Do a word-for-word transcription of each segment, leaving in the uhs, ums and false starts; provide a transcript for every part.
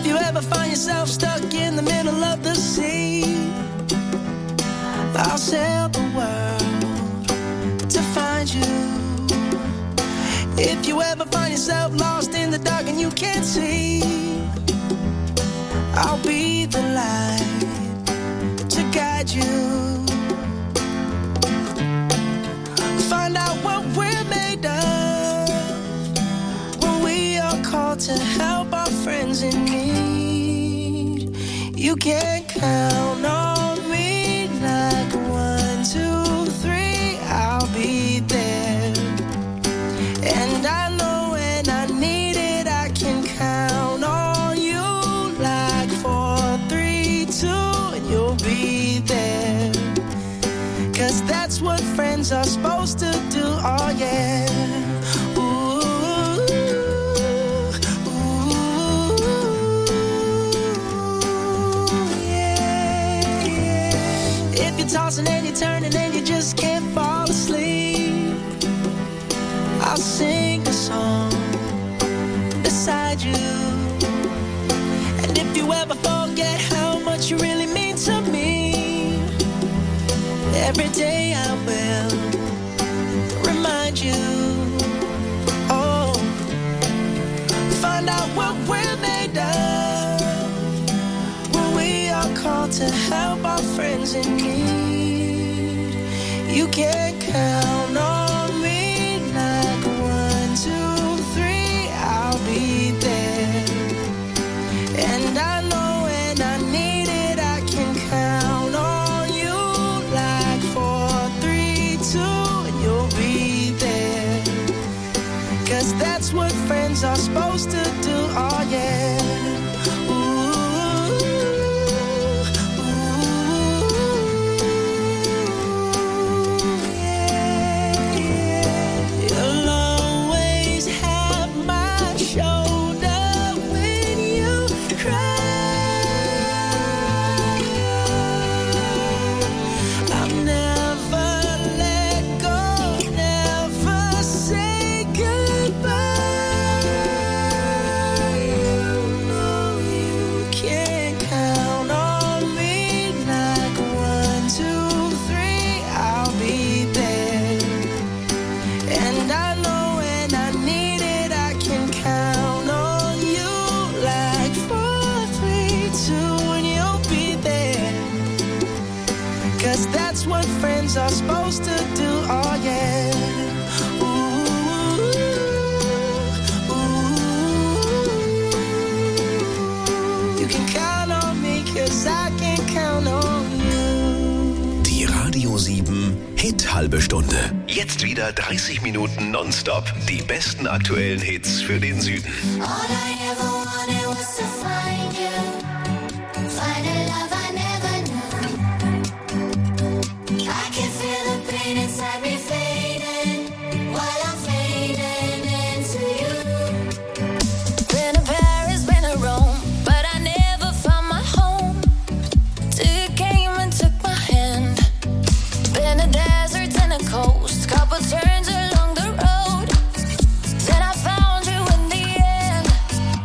If you ever find yourself stuck in the middle of the sea, I'll sail the world to find you. If you ever find yourself lost in the dark and you can't see, I'll be the light to guide you. Find out what we're made of when we are called to help our friends in need. You can count on me like one, two, three, I'll be there. And I know when I need it, I can count on you like four, three, two, and you'll be there. Cause that's what friends are supposed to do, oh yeah. Ooh, ooh, yeah, yeah. If you're tossing and you're turning and you just can't fall asleep, I'll sing a song beside you. And if you ever forget how much you really mean to me, every day I will remind you. Oh, find out what we're made of when we are called to help our friends in need. You can count on me like one, two, three, I'll be there. And I know when I need it, I can count on you like four, three, two, and you'll be there. Cause that's what friends are supposed to do, oh yeah. Are supposed to do, oh yeah. Ooh, ooh. You can count on me, cause I can count on you. Die Radio sieben Hit halbe Stunde. Jetzt wieder dreißig Minuten nonstop. Die besten aktuellen Hits für den Süden. All I ever wanted was to find you. Find a love I never knew. I can feel the pain inside me fading while I'm fading into you. Been to Paris, been to Rome, but I never found my home till you came and took my hand. Been to deserts and the coast, couple turns along the road, then I found you in the end.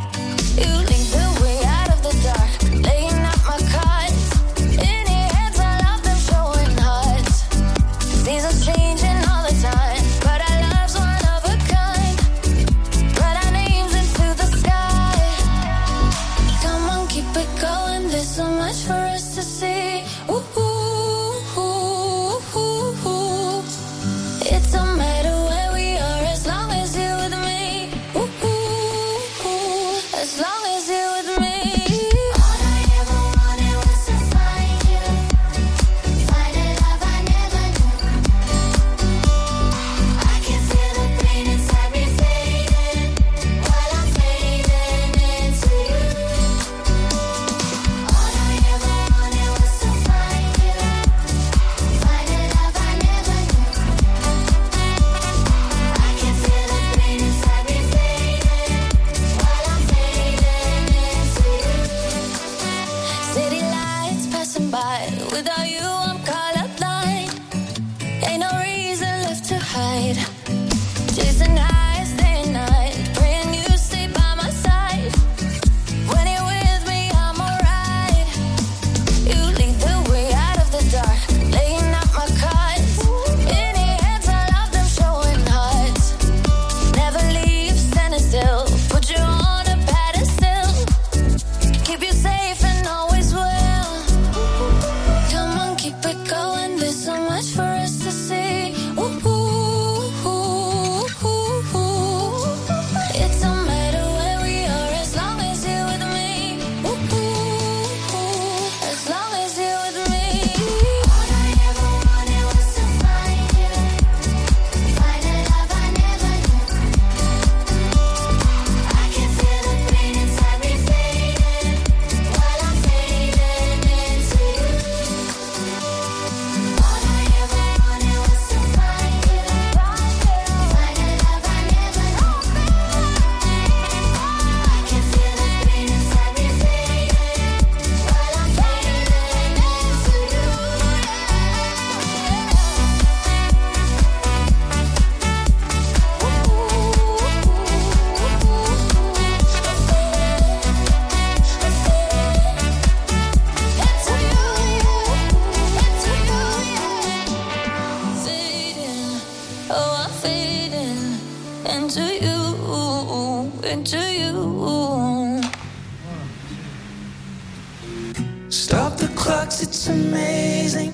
Stop the clocks, it's amazing.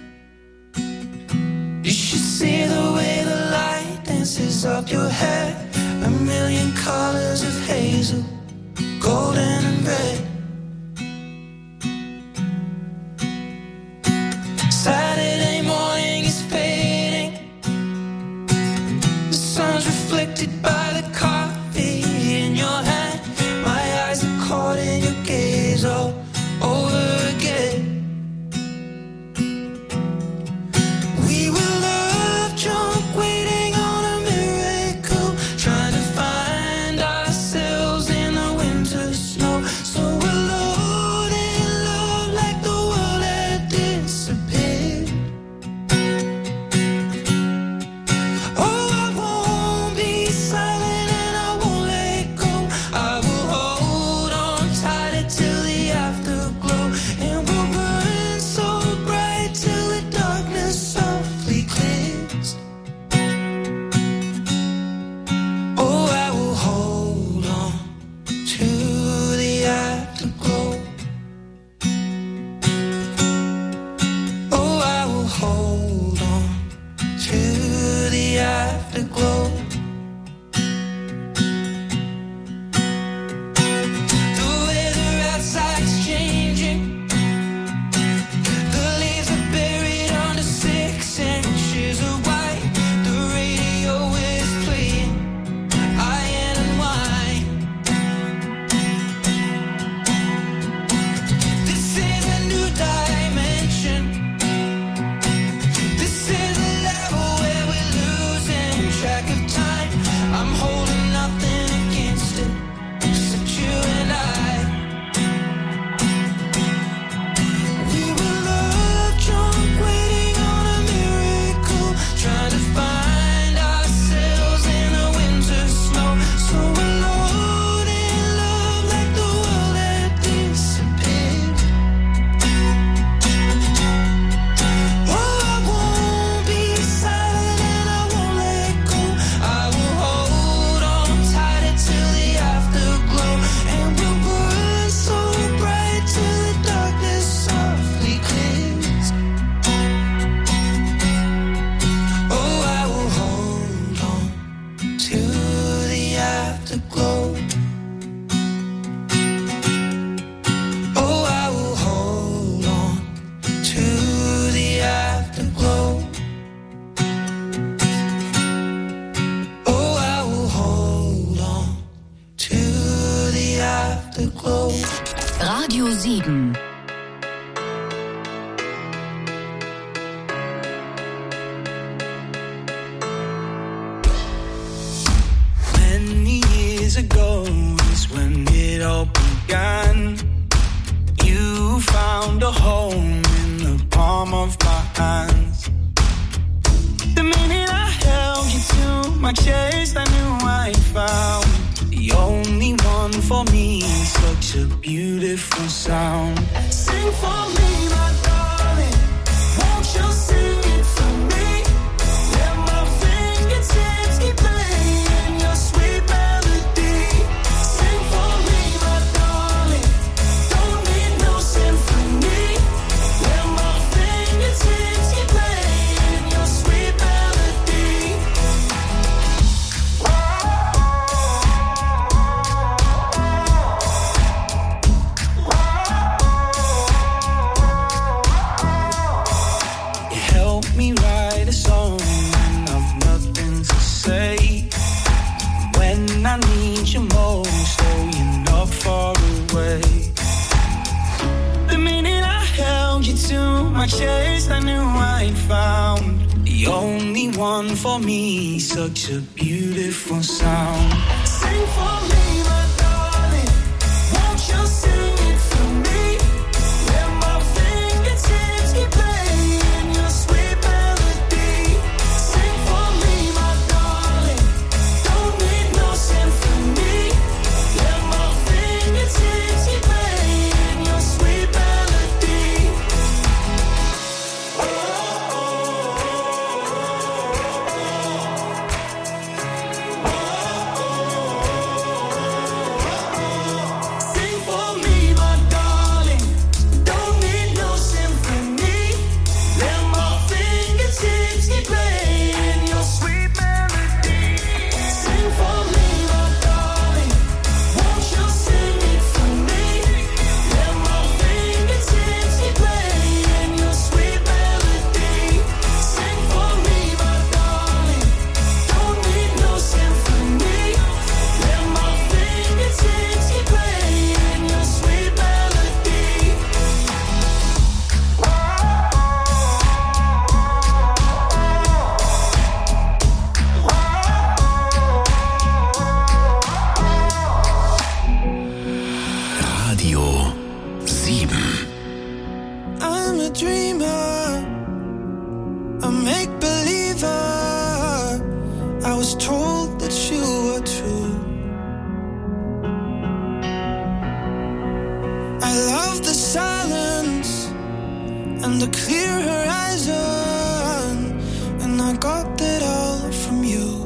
You should see the way the light dances up your hair. A million colors of hazel, golden and red. Saturday morning is fading. The sun's reflected by the coffee in your hand. My eyes are caught in your gaze all over again. We were love drunk, waiting on a miracle, trying to find ourselves in the winter snow. So alone in love, like the world had disappeared. Oh, I won't be silent and I won't let go. I will hold on tighter till the afterglow, and we'll burn so bright till the darkness softly clears. Oh, I will hold on to the afterglow. Oh, I will hold on to the afterglow. The weather outside's changing. The leaves are buried under six inches of white. The radio is playing iron and wine. This is a new dimension. This is a level where we're losing track of time. I'm holding nothing against it, except you and I. We were love drunk, waiting on a miracle, trying to find ourselves in the winter snow. So alone in love, like the world had disappeared. Oh, I won't be silent and I won't let go. I will hold on tighter till the afterglow, and we'll burn so bright till the darkness softly clears. Oh, I will hold on to the afterglow. Oh, I will hold on to the afterglow. Oh, I will hold on to the afterglow. Radio sieben. Many years ago is when it all began. You found a home in the palm of my hands. The minute I held you to my chest, I knew I found the only one for me. Such a beautiful sound. Sing for me, my darling. Won't you sing it for me? Let my fingertips keep playing your sweet melody. Sing for me, my darling. Don't need no symphony. Let my fingertips keep playing your sweet melody. You help me write a song when I've nothing to say. When I need you most, oh, you're not far away. The minute I held you to my chest, I knew I'd found the only one for me. Such a beautiful sound. Sing for me, my darling. Won't you sing it for me? Let my fingertips keep playing your sweet melody. Sing for me, my darling. Don't need no symphony. Let my fingertips keep playing your sweet melody. Oh, oh, oh, oh. Radio sieben. I'm a dreamer, a make-believer. I was told that you were true. I love the silence and the clear horizon, and I got that all from you.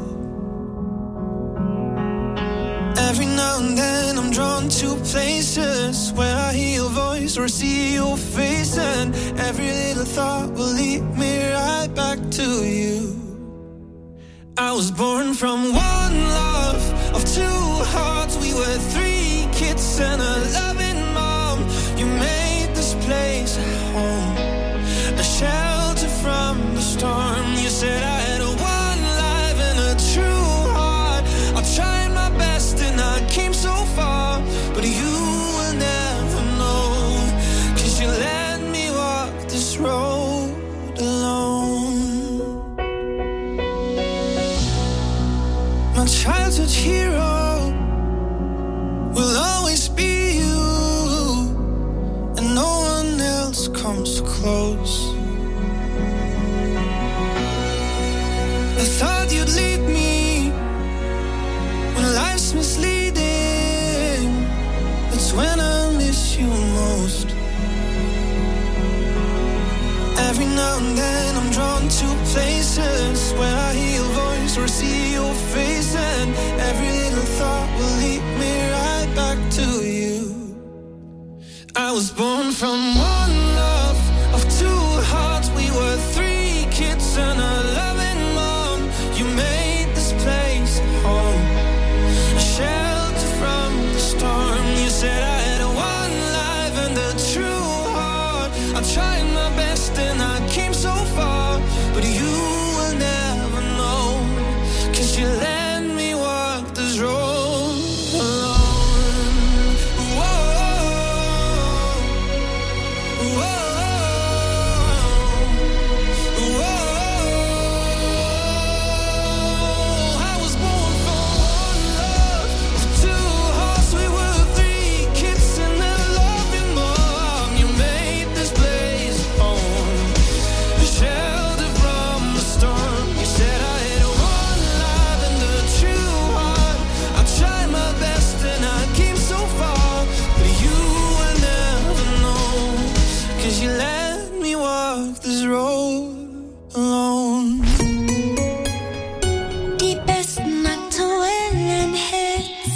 Every now and then I'm drawn to places where I hear your voice or see your face, and every little thought will lead me right back to you. I was born from one love of two hearts. We were three kids and a loving mom. You made this place a home, a shelter from the storm. You said I had a one life and a true heart. I tried my best and I came so far, but you will never know, 'cause you let me walk this road alone. My childhood hero will always be you, and no one else comes close. I thought you'd lead me when life's misleading. That's when I miss you most. Every now and then I'm drawn to places where I hear your voice or see your face, and every little thought will lead me right back to you. I was born from one love of two hearts. We were three kids and a loving mom. You made this place home, a shelter from the storm. You said I had a one life and a true heart. I tried my best and I came so far, but you will never know, 'cause you let me walk this road alone. Whoa, whoa, whoa. I was born from one love of two hearts. We were three kids and a loving mom. You made this place home, a shelter from the storm. You said I had one life and a true heart. I tried my best and I came so far, but you will never know, 'cause you let me walk this road alone. Die besten aktuellen Hits.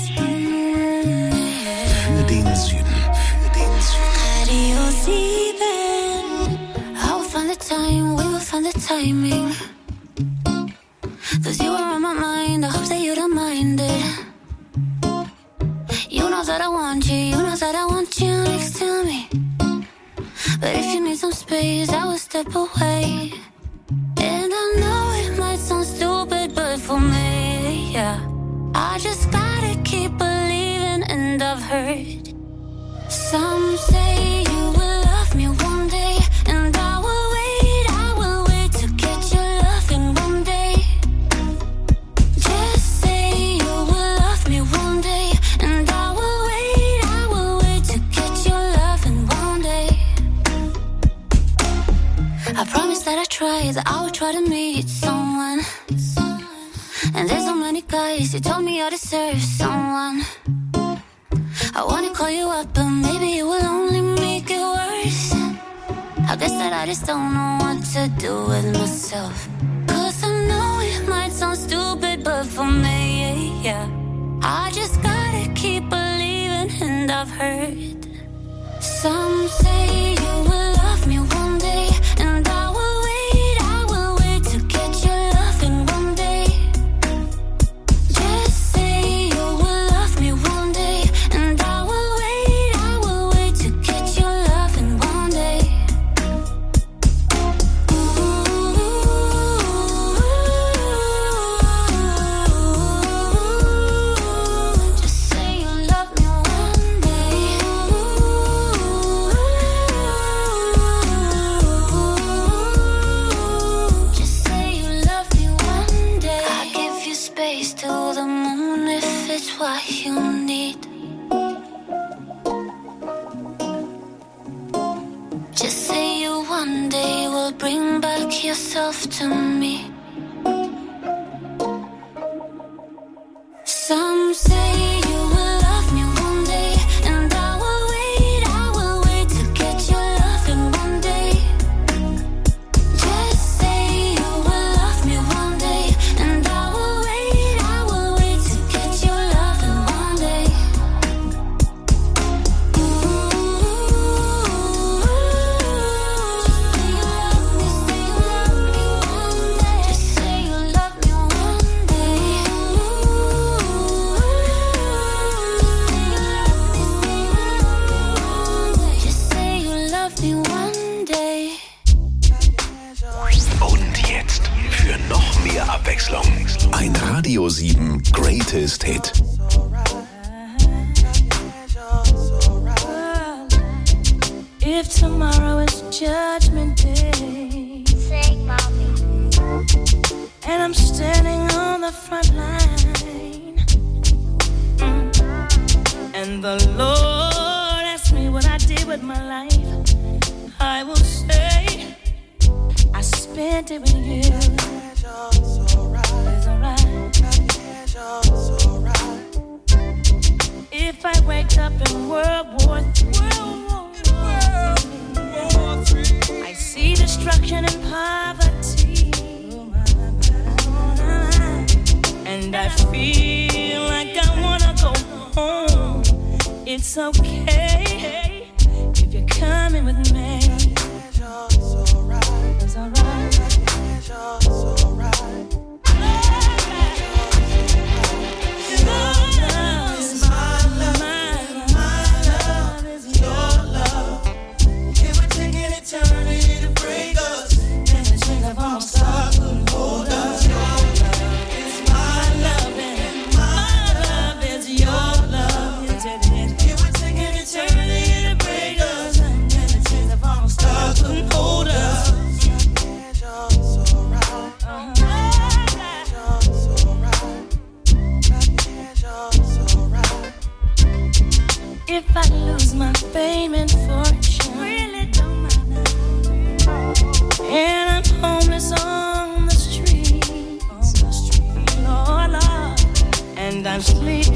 Für den Süden. Für den Süden. Radio sieben. I will find the time, we will find the timing. 'Cause you are on my mind, I hope that you don't mind it. You know that I want you, you know that I want you next to me. But if you need some space, I will step away. And I know it might sound stupid, but for me, yeah, I just gotta keep believing. And I've heard some say you will love me one day, and I will wait, I will wait to get your love in one day. Just say you will love me one day, and I will wait, I will wait to get your love in one day. I promise that I try, that I will try to meet someone. And there's so many guys who told me I deserve someone. I wanna call you up, but maybe it will only make it worse. I guess that I just don't know what to do with myself. 'Cause I know it might sound stupid, but for me, yeah, I just gotta keep believing. And I've heard some say you will love me one day, and I will wait, I will wait to get your love in one day. Just say you will love me one day, and I will wait, I will wait to get your love in one day. Just say you love me one day. one day will bring back yourself to me. Some say you will love me one day, and I will wait, I will wait to get your love in one day. Just say you will love me one day, and I will wait, I will wait to get your love in one day. Just say you love me one day. Just say you love me one day. Und jetzt für noch mehr Abwechslung ein Radio sieben Greatest Hit. If tomorrow is Judgment Day, Sing, mommy. and I'm standing on the front line, mm, and the Lord asks me what I did with my life, I will say I spent it with you. It's alright. If I wake up in World War Three, I see destruction and poverty, and I feel like I wanna go home. It's okay if you're coming with me. It's alright. If I lose my fame and fortune, really don't matter, and I'm homeless on the street, on the street, Lord, Lord, and I'm sleeping